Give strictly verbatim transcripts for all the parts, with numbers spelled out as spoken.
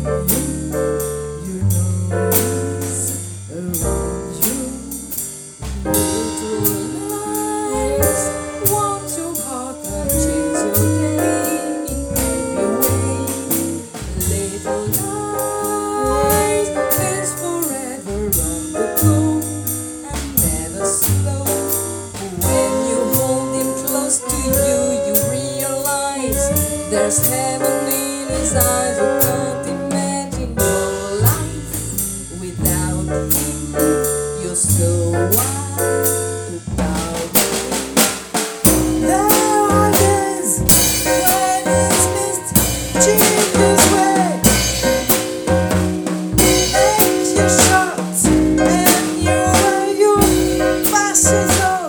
You know it's around you. Little lies want your heart and change your day in every way. Little lies is forever on the go and never slow. When you hold him close to you, you realize there's heaven in his eyes. You can't imagine your life without him. You're so wild without him. There are days when it's missed Jesus' way, and you shot and you're your passes out.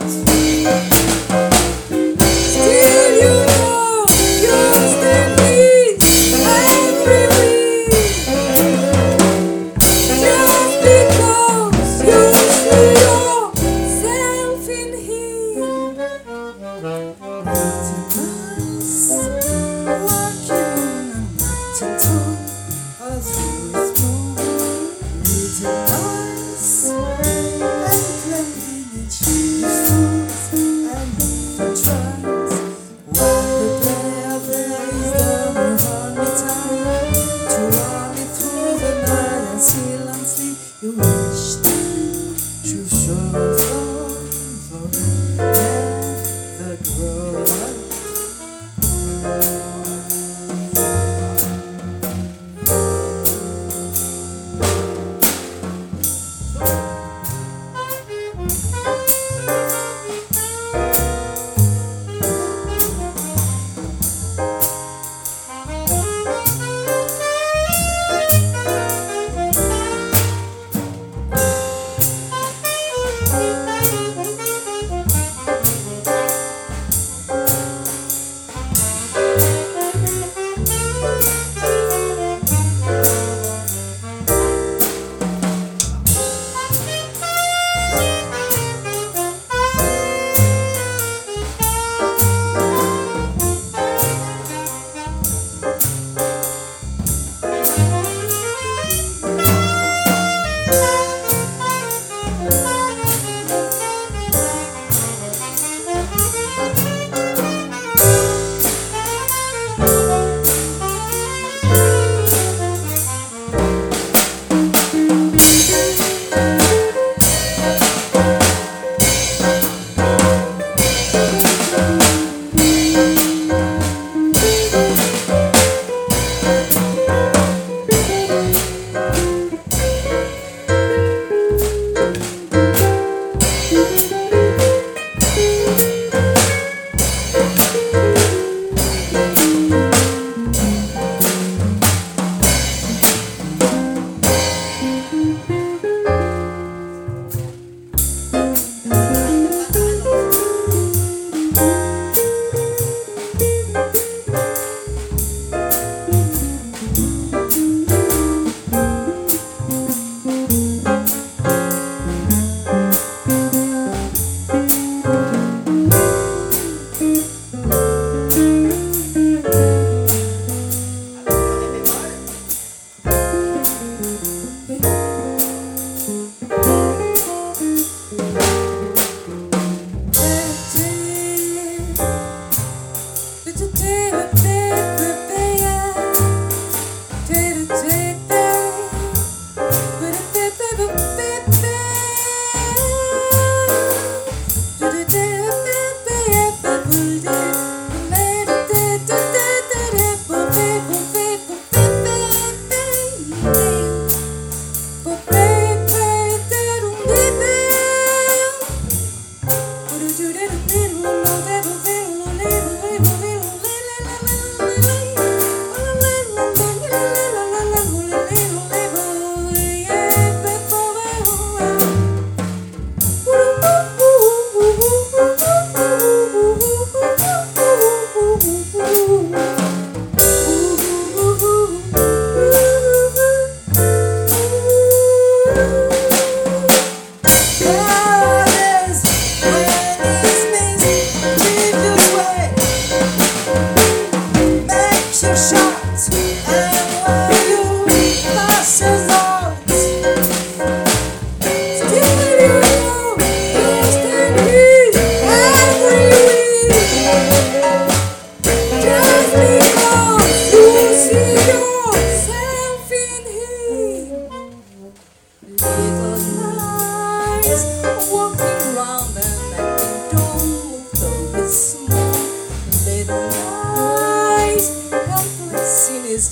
Still you know you're standing every week, just because you see your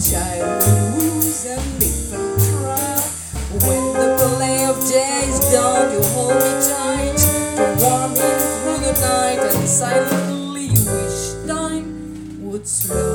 childhood woes and live and try. When the play of day is done, you hold me tight to warm me through the night, and silently wish time would slow